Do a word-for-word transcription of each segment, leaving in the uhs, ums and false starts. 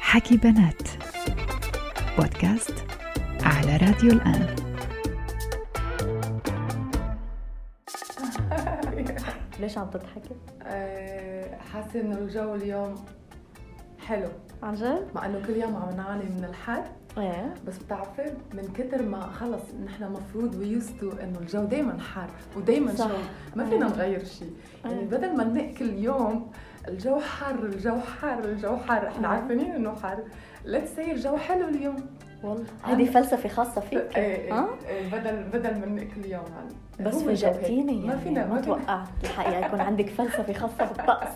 حكي بنات بودكاست على راديو الآن. ليش عم تضحكي؟ أه حاسه انه الجو اليوم حلو عن جد؟ مع انه كل يوم عم نعاني من الحر. ايه بس بتعرفي من كتر ما خلص نحن مفروض ويوستو انه الجو دايما حر ودايما شو ما فينا نغير شيء. يعني بدل ما نأكل اليوم الجو حر الجو حر الجو حر احنا عارفين انه حر، لا تسير الجو حلو اليوم. والله هذه فلسفة خاصة فيك. ايه اه بدل بدل ما نأكل اليوم يعني. بس فاجأتيني يعني. ما فينا ما توقعت الحقيقة يكون عندك فلسفة خاصة بالطقس.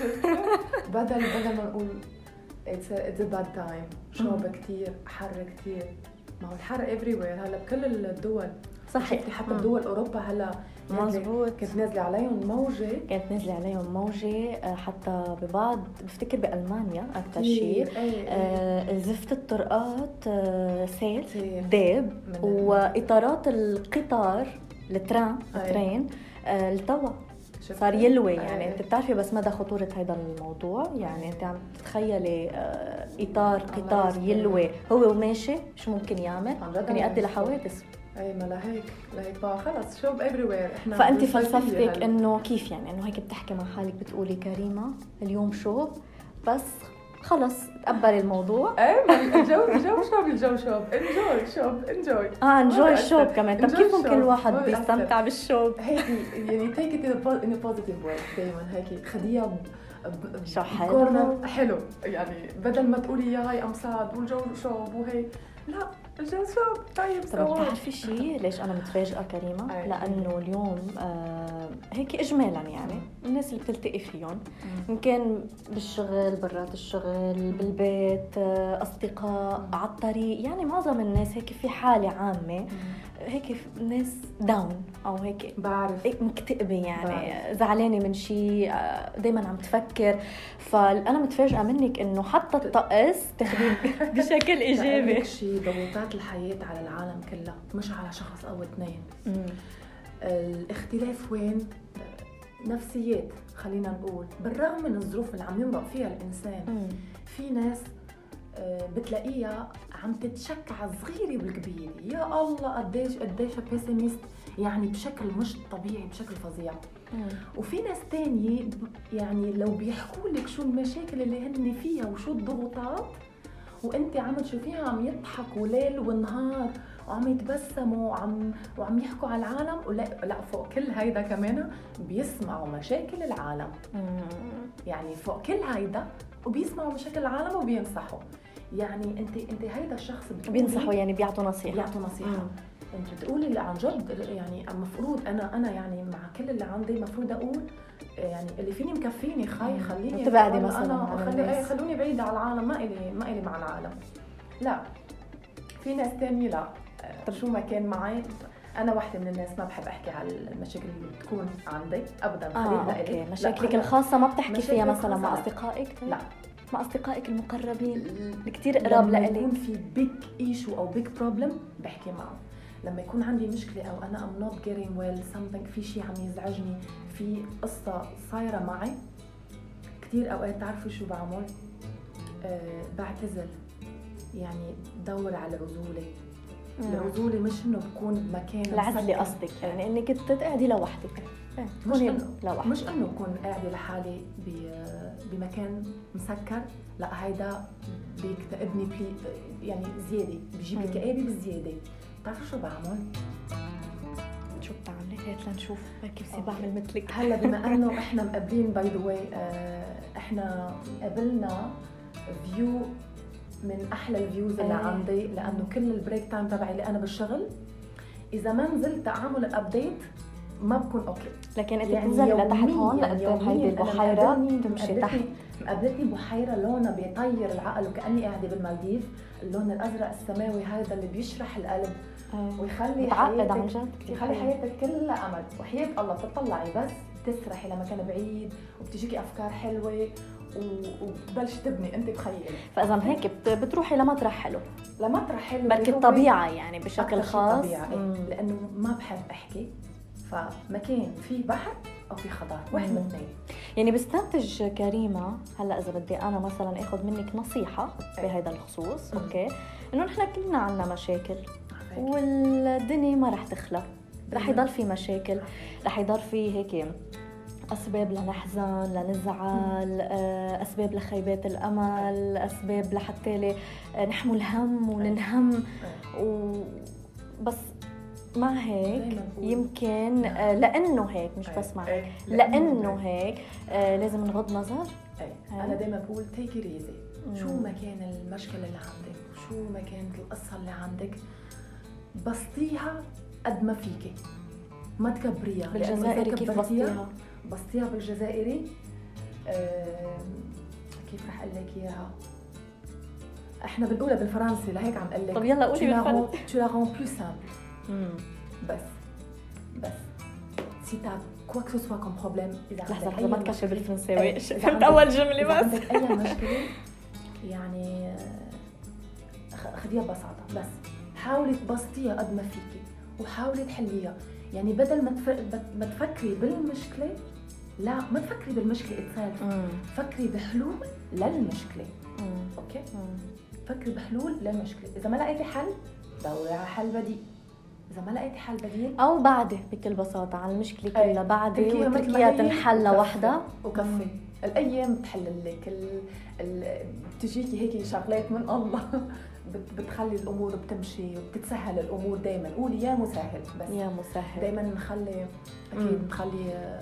بدل بدل ما نقول it's a, it's a bad time شوب كتير حر كتير. ما هو الحر everywhere هلا بكل الدول. صحيح. شفتي حتى بدول أوروبا هلا مزبوط كانت نازلة عليهم موجة كانت نازلة عليهم موجة حتى ببعض بفتكر بألمانيا أكثر شيء. آه زفت الطرقات آه سيل داب وإطارات القطار الترام الترين آه التوا صار يلوي. يعني انت بتعرفي بس مدى خطورة هذا الموضوع. يعني انت عم تتخيلي آه اطار قطار يلوي هو وماشي شو ممكن يعمل؟ ممكن يؤدي لحوادث. اي ما لهيك لهيك بقى خلص شوب everywhere. احنا فانت فلسفتك انه كيف يعني انه هيك بتحكي مع حالك بتقولي كريمة اليوم شوب بس خلص تقبلي الموضوع. ايه الجو الجو شوب الجو شوب انجوي شوب انجوي اه انجوي الشوب كمان. طب كيف ممكن الواحد بيستمتع بالشوب؟ هيك يعني take it in a positive way. دايما هيك خديها شو حلو حلو. يعني بدل ما تقولي يا هاي امصاد والجو شوب وهي لا الجو شوب طيب. طب بتعرفي شيء ليش انا متفاجئه كريمه؟ أيه. لانه اليوم آه هيك اجمالا يعني الناس اللي بتلتقي فيهم ان كان بالشغل برات الشغل بالبيت آه اصدقاء على الطريق، يعني معظم الناس هيك في حاله عامه مم. هيك ناس داون او هيك بعرف هيك مكتئبه يعني زعلانه من شيء آه دائما عم تفكر. فانا متفاجئه منك انه حتى الطقس تاخذيه بشكل ايجابي. شيء ضغوطات الحياة على العالم كله مش على شخص أو اثنين. مم. الاختلاف وين؟ نفسيات خلينا نقول. بالرغم من الظروف اللي عم يمرق فيها الإنسان مم. في ناس بتلاقيها عم تتشكى على الصغيرة والكبيرة. يا الله قديش قديش بيسيميست يعني بشكل مش طبيعي بشكل فظيع. مم. وفي ناس تانية يعني لو بيحكوا لك شو المشاكل اللي هن فيها وشو الضغوطات وانت عم تشوفيها عم يضحكوا ليل ونهار وعم يتبسموا وعم وعم يحكوا على العالم ولا لا فوق كل هيدا كمان بيسمعوا مشاكل العالم. مم. يعني فوق كل هيدا وبيسمعوا مشاكل العالم وبينصحوا. يعني انت انت هيدا الشخص بينصحوا يعني بيعطوا نصيحه بيعطوا نصيحه. مم. انت بتقولي اللي عن جد يعني المفروض انا انا يعني مع كل اللي عندي المفروض اقول يعني اللي فيني مكفيني خاي خليني تبعدي مثلا انا خلي خلوني بعيده على العالم ما إلي ما إلي مع العالم. لا في ناس تانية لا شو ما كان معي. انا واحدة من الناس ما بحب احكي على المشاكل اللي بتكون عندي ابدا. آه اوكي مشاكلك الخاصه ما بتحكي فيها مثلا مع اصدقائك؟ لا مع اصدقائك المقربين كتير قراب لإلي. لما يكون في بيج ايشو او بيج بروبلم بحكي معه. لما يكون عندي مشكله او انا ام نوت جيتينج ويل something في شيء عم يزعجني في قصه صايره معي كتير اوقات تعرفوا شو بعمل؟ أه بعتزل. يعني دور على العزوله. العزوله مش انه بكون بمكان العزله قصدك يعني انك تقعدي لوحدك. مش انه لوحدك مش انه اكون قاعده لحالي بمكان مسكر. لا هيدا بيكتئبني يعني زياده بيجيب لي كآبه بالزياده. بتعرفوا شو بعمل؟ شو بتعملي؟ هات لنشوف كيف بصير بعمل مثلك. هلا بما انه احنا مقابلين باي ذا واي احنا قابلنا فيو من احلى الفيوز اللي أيه. عندي لانه كل البريك تايم تبعي اللي انا بالشغل اذا ما نزلت اعمل الابديت ما بكون اوكي. لكن انت يعني بتنزلي لتحت هون لقدام هيدي البحيره تمشي تحت. قابلتني بحيره لونها بيطير العقل وكاني قاعده بالمالديف. اللون الازرق السماوي هذا اللي بيشرح القلب أيه. ويخلي حياتك عن جد يخلي حياتك كلها امل. وحياه الله بتطلعي بس تسرحي لمكان بعيد وبتجيكي افكار حلوه وبتبلش تبني انت بخيالك. فاذا هيك بتروحي لمطرح حلو لمطرح حلو بركي الطبيعه يعني بشكل خاص. لانه ما بحب احكي فمكان فيه بحر او في خطر، واحد من اثنين. يعني بستنتج كريمه هلا اذا بدي انا مثلا اخذ منك نصيحه بهذا الخصوص، اوكي، انه نحن كلنا عنا مشاكل والدنيا ما رح تخلى، رح يضل في مشاكل، رح يضل في هيك أسباب لنحزن، لنزعل، أسباب لخيبات الأمل، أسباب لحتى نحمل هم وننهم. وبس مع هيك يمكن لأنه هيك مش بس مع هيك لأنه هيك لازم نغض نظر. أنا دايما بقول take it easy. شو ما كان المشكلة اللي عندك، شو ما كانت القصة اللي عندك، بسطيها قد ما فيكي، ما تكبريها. بالجزائري كيف بسطيها؟ بسطيها بالجزائري أه... كيف رح اقول لك اياها؟ احنا بنقولها بالفرنسي لهيك عم اقول لك. طب يلا قولي بالفرنسي. tu la rends plus simple. بس بس si t'as quoi que ce soit comme problème، اذا لحظه لحظه ما تكشف بالفرنساوي، فهمت اول جمله بس. عندك اي مشكله يعني خديها ببساطه، بس حاولي تبسطيها قد ما فيكي وحاولي تحليها. يعني بدل ما ما تفكري بالمشكله، لا ما تفكري بالمشكله اتسالف، فكري بحلول للمشكله. مم. اوكي مم. فكري بحلول للمشكله. اذا ما لقيتي حل دوري على حل بديل. اذا ما لقيتي حل بديل او بعده بكل بساطه على المشكله كلها بعده وتركيها تنحل لوحدها وكفي. الايام بتحل لك ال... ال... بتجيكي هيك شغلات من الله بتخلي الامور بتمشي وبتتسهل الامور. دائما قولي يا مسهل، بس يا مسهل. دائما نخلي اكيد نخلي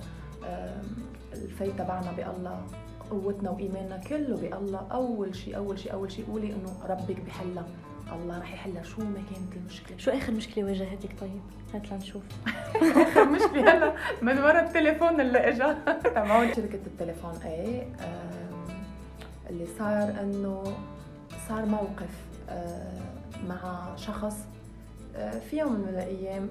الفايت تبعنا بالله، قوتنا وايماننا كله بالله. اول شيء اول شيء اول شيء قولي انه ربك بحلها، الله رح يحلها شو ما كانت المشكله. شو اخر مشكله واجهتك؟ طيب هات لنشوف. اخر مشكله هلا من ورا التليفون اللي اجى تبعون شركه التليفون. ايه اللي صار انه صار موقف مع شخص في يوم من الايام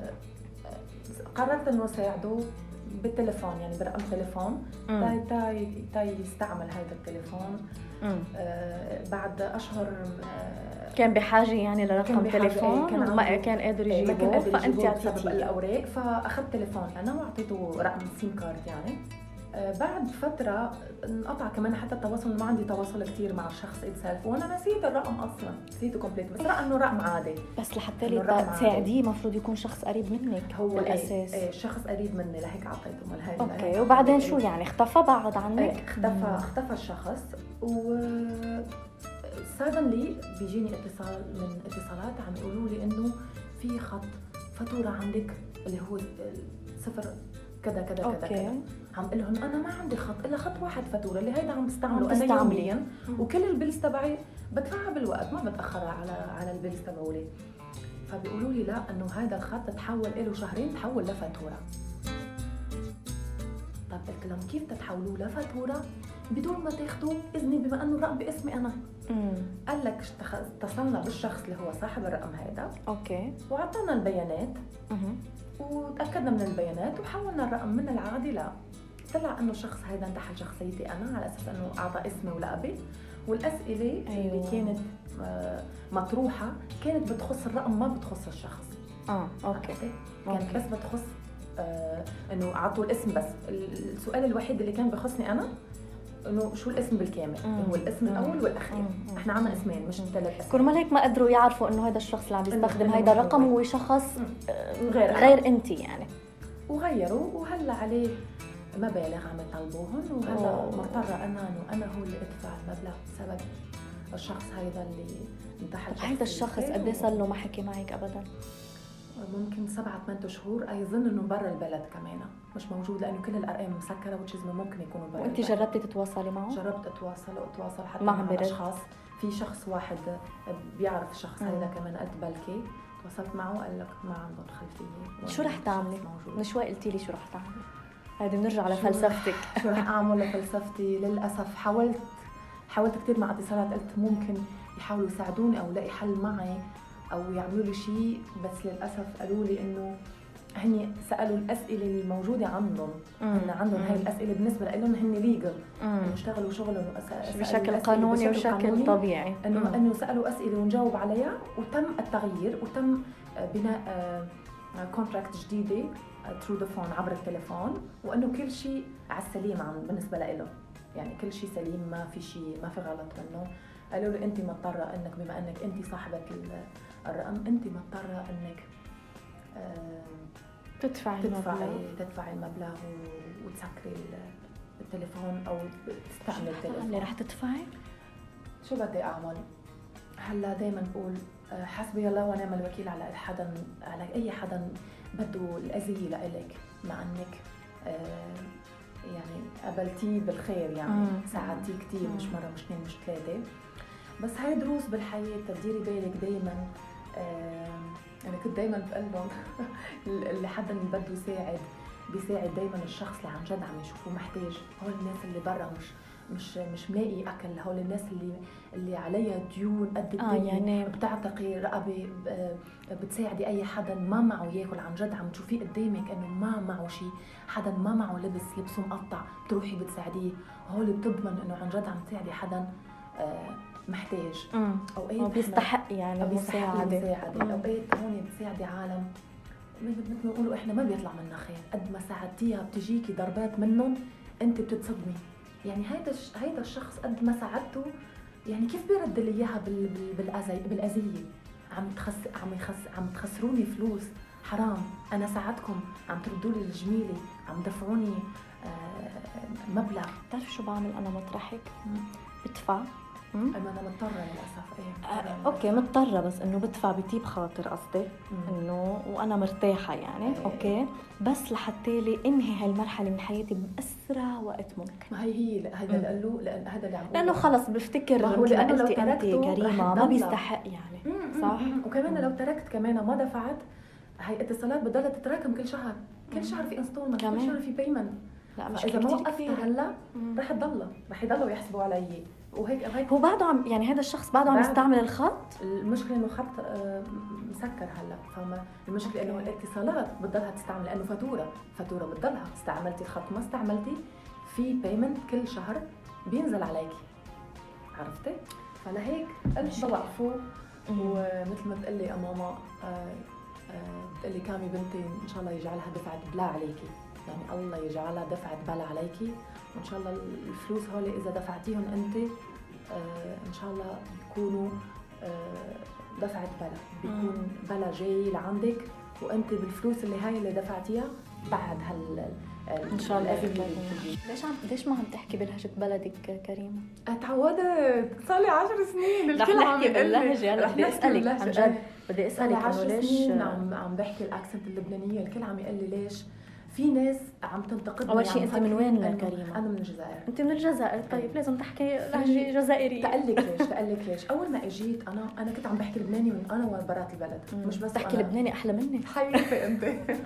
قررت انه ساعده بالتليفون، يعني برقم تليفون تاي تاي تاي يستعمل هذا التليفون. آه بعد اشهر آه كان بحاجه يعني لرقم تليفون كان ما كان قادر يجيبه، فانت اعطيتيه الاوراق، فاخذت تليفون انا واعطيته رقم سيم كارد. يعني آه بعد فتره انقطع كمان حتى التواصل، ما عندي تواصل كثير مع الشخص اتسالف، وانا نسيت الرقم اصلا، نسيته كومبليت، بس رأى انه رقم عادي. بس لحتى لي تساعديه المفروض يكون شخص قريب منك هو بالاساس. ايه شخص قريب مني لهيك اعطيته مال هاي. اوكي وبعدين شو يعني اختفى بعد عنك؟ ايه اختفى مم. اختفى الشخص. و سادنلي بيجيني اتصال من اتصالات عم يقولوا لي انه في خط فاتوره عندك اللي هو صفر كذا كذا كذا كذا. عم اقول لهم انا ما عندي خط الا خط واحد فاتوره اللي هيدا عم بستعمله انا يوميا، وكل البيلز تبعي بدفعها بالوقت، ما بتاخر على على البيلز تبعولي. فبيقولوا لي لا انه هذا الخط تحول له شهرين تحول لفاتوره. طب قلت لهم كيف تتحولوه لفاتوره بدون ما تاخذوا اذني بما انه الرقم باسمي انا؟ امم قال لك اتصلنا بالشخص اللي هو صاحب الرقم هذا، اوكي، واعطانا البيانات اها وتاكدنا من البيانات وحولنا الرقم من العادي لا. طلع انه الشخص هذا انتحل شخصيتي انا على اساس انه اعطى اسمي ولقبي، والاسئله أيوة. اللي كانت مطروحه كانت بتخص الرقم ما بتخص الشخص. اه اوكي كانت أوكي. بس بتخص آه انه اعطوا الاسم بس. السؤال الوحيد اللي كان بخصني انا انه شو الاسم بالكامل، هو الاسم الاول والاخير. مم. احنا عنا اسمين مش ثلاث اسماء. كرمال هيك ما قدروا يعرفوا انه هذا الشخص اللي عم يستخدم هذا الرقم هو شخص غير غير انت يعني. وغيروا وهلا عليه مبالغ عم يطلبوهم، وهلا مضطره انا انه انا هو اللي ادفع المبلغ بسبب الشخص هذا اللي انتحل. هذا الشخص قد ايه صار له ما حكي معك ابدا؟ ممكن سبعة ثمانية شهور. أظن إنه برا البلد كمان مش موجود لأنه كل الأرقام مسكرة، وتشيزمه ممكن يكونوا برا. وأنت جربتي تتواصلي معه؟ جربت أتواصل وأتواصل حتى مع, مع أشخاص. في شخص واحد بيعرف الشخص هذا كمان، قلت بلكي تواصلت معه قال لك ما عندهم خلفية. شو رح تعملي؟ من شوي قلتي لي شو رح تعملي؟ هذه بنرجع لفلسفتك. شو رح أعمل لفلسفتي؟ للأسف حاولت حاولت كثير مع اتصالات، قلت ممكن يحاولوا يساعدوني أو لاقي حل معي او يعملوا لي شيء، بس للاسف قالوا لي انه هني سالوا الاسئله الموجوده عندهم، ان عندهم هاي الاسئله بالنسبه لهم هن ليجل، انه اشتغلوا شغلهم بشكل قانوني وبشكل طبيعي، انه انه سالوا اسئله ونجاوب عليها، وتم التغيير وتم بناء كونتراكت جديده ثرو ذا فون عبر التليفون، وانه كل شيء على السليم عن بالنسبه له، يعني كل شيء سليم ما في شيء ما في غلط منه. قالوا لي انت مضطره انك بما انك انت صاحبه الرقم انت مضطره انك تدفعي تدفعي تدفعي المبلغ وتسكري التليفون او تستعملي التليفون. اللي رح تدفعي شو بدي اعمل هلا؟ دائما بقول حسبي الله ونعم الوكيل على حدا، على اي حدا بده الاذيه لإلك، مع انك يعني قبلتيه بالخير، يعني ساعدتيه كثير، مش مره مش اثنين مش ثلاثه. بس هاي دروس بالحياه، تديري بالك دائما. انا كنت دائما بقول لهم اللي حدا اللي بده يساعد بيساعد دائما الشخص اللي عن جد عم يشوفه محتاج. هول الناس اللي برا مش مش مش ملاقي اكل، هول الناس اللي اللي عليها ديون قد الدنيا، آه يعني بتعتقي رقبه بتساعدي اي حدا ما معه ياكل، عن جد عم تشوفيه قدامك انه ما معه شيء، حدا ما معه لبس لبسه مقطع بتروحي بتساعديه. هول بتضمن انه عن جد عم تساعدي حدا محتاج او بيستحق يعني مساعده. اوقات هون بتساعدي عالم مثل ما بيقولوا احنا ما بيطلع منا خير، قد ما ساعدتيها بتجيكي ضربات منهم انت بتتصدمي. يعني هيدا هيدا الشخص قد ما ساعدته، يعني كيف بيرد لي اياها بالاذى بالاذيه؟ عم تخس عم يخس عم تخسروني فلوس، حرام. انا ساعدكم، عم تردوا لي الجميله، عم دفعوني آه مبلغ. بتعرف شو بعمل انا مطرحك؟ بدفع. اما انا مضطره للاسف. ايه آه، اوكي مضطره، بس انه بدفع بطيب خاطر، قصدي انه وانا مرتاحه يعني. ايه. اوكي بس لحتى لي انهي هالمرحله من حياتي باسرع وقت ممكن. ما هي هي هذا اللي قال له، لان هذا اللي عم لانه خلص بفتكر ما هو لانه لو تركته كريمه ما بيستحق يعني. مم. صح. وكمان لو تركت كمان ما دفعت، هي اتصالات بتضلها تتراكم كل شهر، كل شهر في انستولمنت، كل شهر في بيمنت. لا مش اذا ما وقفتها هلا رح تضلها رح يضلوا يحسبوا علي. وهيك هيك هو بعده عم يعني هذا الشخص بعده عم يستعمل الخط. المشكله انه خط مسكر هلا، فما المشكله انه الاتصالات بتضلها تستعمل، لانه فاتوره فاتوره بتضلها، استعملتي الخط ما استعملتي في بيمنت كل شهر بينزل عليكي، عرفتي؟ فلهيك قلت بوقفوا. ومثل ما بتقول لي ماما بتقول لي كامي بنتي ان شاء الله يجعلها دفعه بلا عليكي، يعني الله يجعلها دفعه بلا عليكي، وان شاء الله الفلوس هول اذا دفعتيهم انت آه ان شاء الله بيكونوا آه دفعت بلا، بيكون بلا جاي لعندك، وانت بالفلوس اللي هاي اللي دفعتيها بعد هال ان شاء الله. ليش عم ليش ما عم تحكي بلهجه بلدك كريمه؟ اتعودت، صار لي عشر سنين الكل عم يحكي باللهجه. انا بدي اسالك عن جد، بدي اسالك انه ليش عم عم بحكي الاكسنت اللبنانيه، الكل عم يقول لي ليش. في ناس عم تنتقدني. اول شيء انت من وين كريمه؟ انا من الجزائر. انت من الجزائر. طيب لازم تحكي لهجه جزائريه. تقلك ليش تقلك ليش اول ما اجيت انا انا كنت عم بحكي لبناني من انا وبرات البلد. مم. مش بس تحكي لبناني احلى مني حبيبتي انت.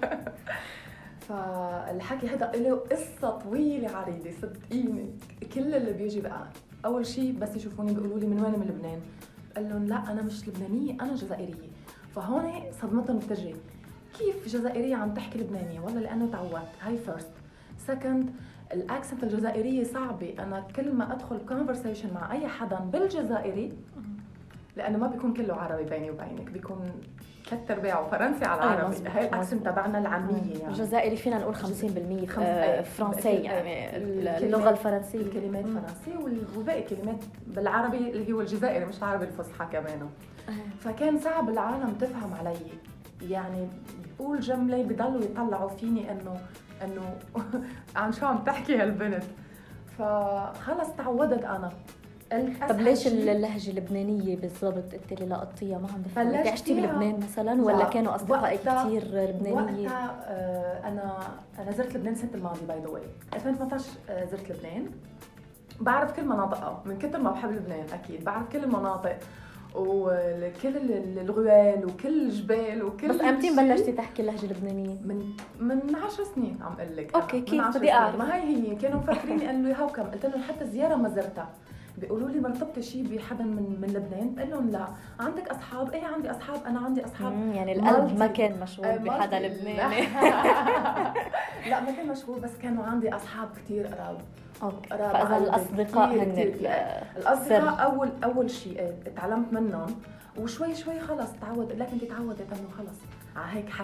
فالحكي هذا له قصه طويله عريضه صدقيني. كل اللي بيجي بقى اول شيء بس يشوفوني بيقولوا لي من وين؟ من لبنان. قال لهم لا انا مش لبنانيه، انا جزائريه. فهون صدمتهم بتجي، كيف جزائريه عم تحكي لبنانيه؟ والله لانه تعودت. هاي فيرست. سكند، الاكسنت الجزائريه صعبه. انا كل ما ادخل كونفرسيشن مع اي حدا بالجزائري، لانه ما بيكون كله عربي بيني وبينك، بيكون ثلاث ارباعه فرنسي على العربي. أيوة هاي الاكسنت تبعنا العاميه يعني. الجزائري فينا نقول خمسين بالمية فرنسي، يعني اللغه الفرنسيه الكلمات فرنسي، والباقي كلمات بالعربي اللي هو الجزائري مش العربي الفصحى كمان. فكان صعب العالم تفهم علي، يعني بقول جمله بضلوا يطلعوا فيني انه انه عن شو عم تحكي هالبنت. فخلص تعودت انا. طب ليش اللهجه اللبنانيه بالضبط انت اللي لقطتيها ما عم بفهم؟ انت عشتي بلبنان مثلا ولا كانوا اصدقائك كثير لبنانيه؟ وقتها آه انا انا زرت لبنان السنه الماضيه باي ذا واي ألفين وثمانية عشر. آه زرت لبنان، بعرف كل مناطقها من كثر ما بحب لبنان. اكيد بعرف كل المناطق وكل الغوال وكل الجبال وكل. بس امتى بلشتي تحكي اللهجه اللبنانيه؟ من من عشر سنين عم اقول لك. اوكي كيف بدي اعرف. ما هي هي كانوا مفكرين انه هوكم. قلت لهم حتى زياره ما زرتها. بيقولوا لي مرتبطه شيء بحدا من من لبنان؟ بقول لهم لا. عندك اصحاب؟ ايه عندي اصحاب، انا عندي اصحاب. يعني القلب ما كان مشغول بحدا لبناني. لا ما كان مشغول، بس كانوا عندي اصحاب كثير قراب. اوكي. فاذا الاصدقاء هن الاصدقاء اول اول شيء تعلمت منهم، وشوي شوي خلص تعود. لكن انت تعودت انه خلص على هيك حكي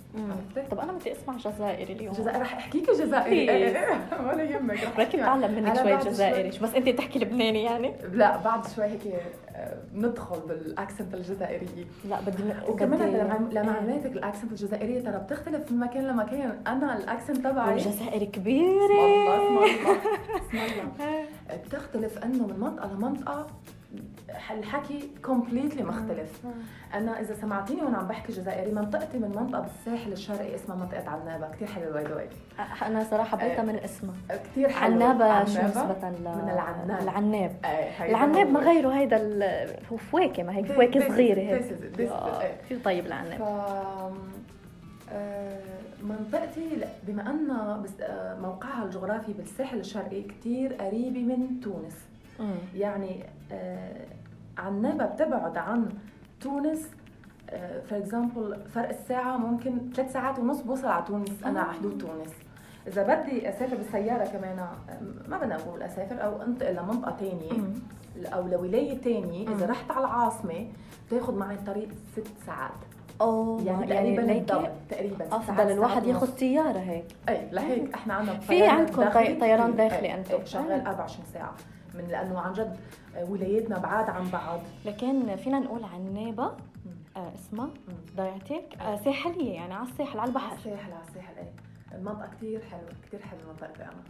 طب انا بدي اسمع جزائري اليوم. جزائري رح احكيكي جزائري ولا يهمك، رح بركي اتعلم منك شوي جزائري. شو بس انت تحكي لبناني يعني؟ لا بعد شوي هيك ندخل بالاكسنت الجزائريه. لا بدي وكمان لمعلوماتك الاكسنت الجزائريه ترى بتختلف من مكان لمكان. انا الاكسنت تبعي الجزائري كبيره والله اسم الله اسم الله بتختلف انه من منطقه لمنطقه الحكي كومبليتلي مختلف. انا اذا سمعتيني وانا عم بحكي جزائري منطقتي من منطقه بالساحل الشرقي اسمها منطقه عنابه، كثير حلوه باي ذا واي. انا صراحه حبيتها من اسمها كثير حلوه. عنابه شو نسبه ل... من العناب. العناب العناب ما غيره هيدا ال... هو فواكه، ما هيك فواكه صغيره هيك كثير طيب العناب. ف... منطقتي بما ان موقعها الجغرافي بالساحل الشرقي كثير قريبه من تونس. مم. يعني آه عنابة بتبعد عن تونس فور اكزامبل فرق الساعة ممكن ثلاث ساعات ونص بوصل على تونس. أنا على حدود تونس. إذا بدي أسافر بالسيارة كمان ما بدنا نقول أسافر أو أنتقل لمنطقة تانية أو لولاية تانية، إذا رحت على العاصمة تاخد معي الطريق ست ساعات. أوه يعني تقريبا يعني بالضبط تقريبا أفضل الواحد ياخد سيارة هيك. أي لهيك إحنا عنا في عندكم طيران داخلي أنتم شغال أربعة وعشرين ساعة، من لأنه عن جد ولاياتنا بعاد عن بعض. لكن فينا نقول عنابة آه اسمها ضيعتك آه ساحلية يعني على الساحل على البحر. على الساحل على الساحل ايه. المنطقة كتير حلوة كتير حلوة منطقتي أنا.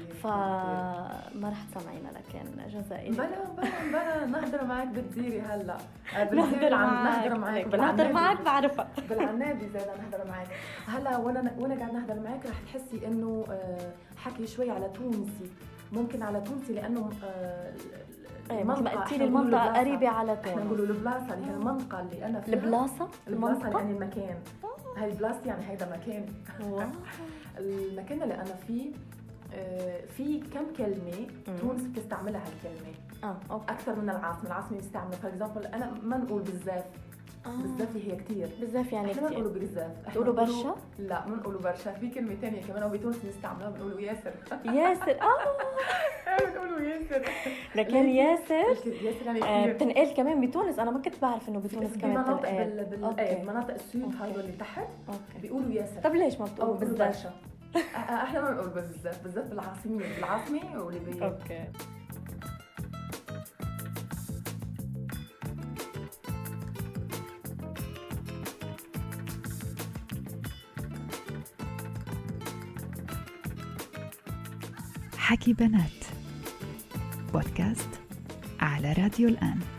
فما رح تسمعينا لكن جزائري. بلا بلا بلا نحضر معك بتزيري هلا. نحضر معك نحضر معك نحضر معك بعرفها. بالعنابي زي نحضر معك. هلا وانا وانا قاعد نحضر معك رح تحسي إنه حكي شوي على تونسي. ممكن على تونسي لأنه ايه مثل ما قلتي لي المنطقة قريبة على تونس. احنا نقولوا البلاصة اللي هي المنطقة اللي أنا فيها. البلاصة؟ البلاصة يعني المكان. هاي البلاصة يعني هيدا مكان. المكان اللي أنا فيه في كم كلمة تونس بتستعملها هالكلمة. اه اوكي. أكثر من العاصمة، العاصمة بيستعمل فور اكزامبل أنا ما نقول بزاف. آه. بزاف هي كتير. بزاف يعني كتير. احنا ما نقولوا بزاف. بتقولوا برشا؟ لا ما نقولوا برشا، في كلمة تانية كمان أو بتونس بنستعملها بنقولوا ياسر. ياسر اه. بنقولوا ياسر. لكن ياسر ياسر يعني آه بتنقل كمان بتونس. أنا ما كنت بعرف إنه بتونس كمان بتنقل. بال مناطق السود هاي اللي تحت بيقولوا ياسر. طب ليش ما بتقولوا بزاف؟ احنا ما بنقول بزاف، بالذات بالعاصمة بالعاصمة وليبيا. اوكي. حكي بنات بودكاست على راديو الآن.